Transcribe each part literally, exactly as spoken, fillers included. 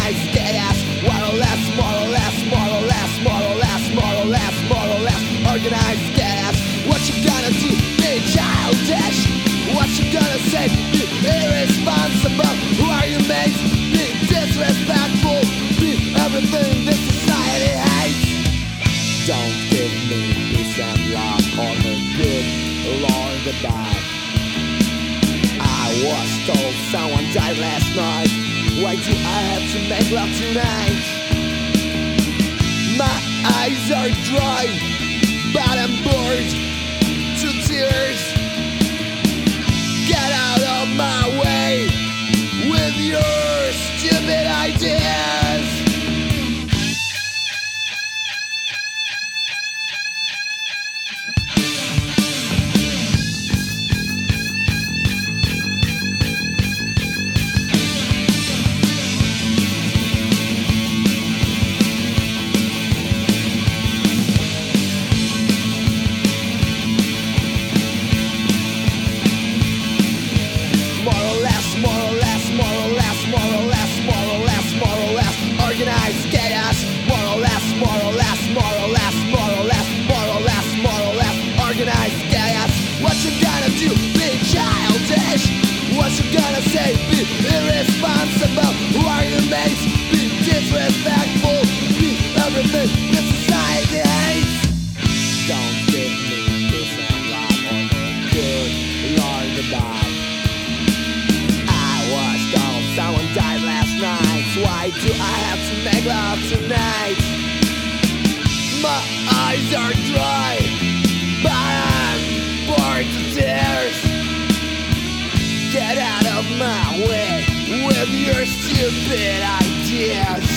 organized chaos. More or less, more or less, more or less, more or less, more or less, more or less, organized chaos. What you gonna do? Be childish. What you gonna say? Be irresponsible. Who are you, mates? Be disrespectful. Be everything this society hates. Don't give me peace and love or the good or the bad. I was told someone died last night. Why do I have to make love tonight? My eyes are dry, but I'm bored to tears. Get out of my way with your stupid ideas. Organized chaos, more or less, more or less, more or less, more or less, more or less, more or less, organized chaos. What you gonna do? Be childish. What you gonna say? Be irresponsible. Who are you, mates? Be disrespectful. Be everything this society hates. Don't give me peace and love or the good or the bad. I was told someone died last night. Why do I have to make love tonight? My eyes are dry, but I'm bored to tears. Get out of my way with your stupid ideas.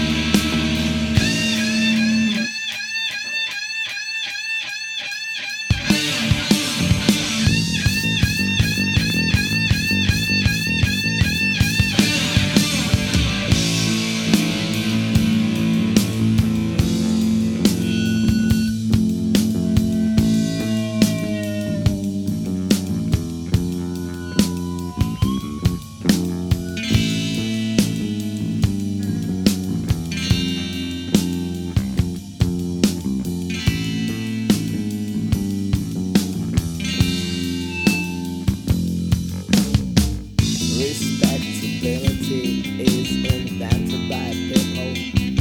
Respectability is invented by people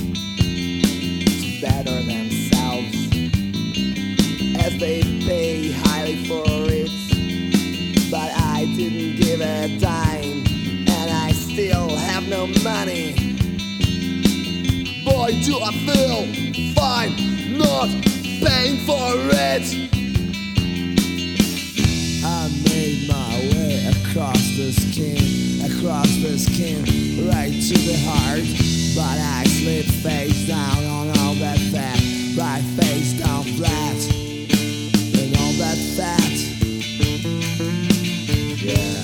to better themselves, as they pay highly for it. But I didn't give a dime, and I still have no money. Boy, do I feel fine not paying for it. I made my way across the skin, across the skin, right to the heart. But I slip face down on all that fat, right face down flat, and all that fat. Yeah.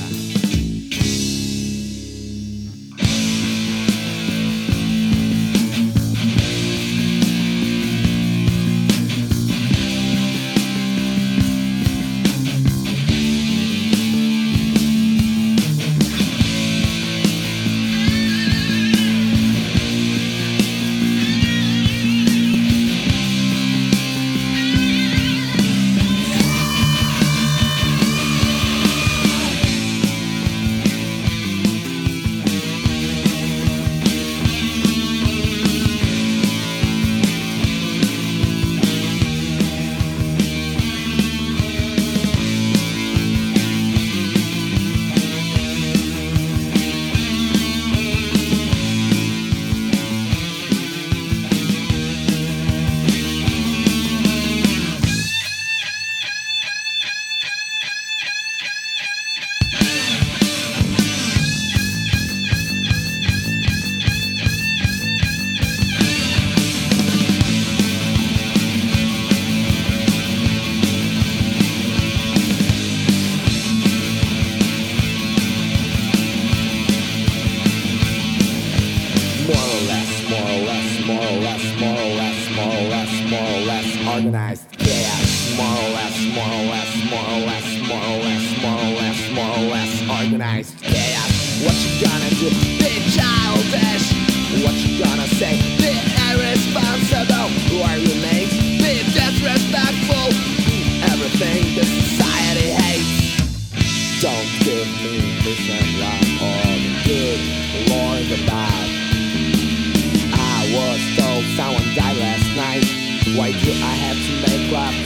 organized chaos, more or less, more or less, more or less, more or less, more or less, more or less organized chaos. What you gonna do? Be childish. left.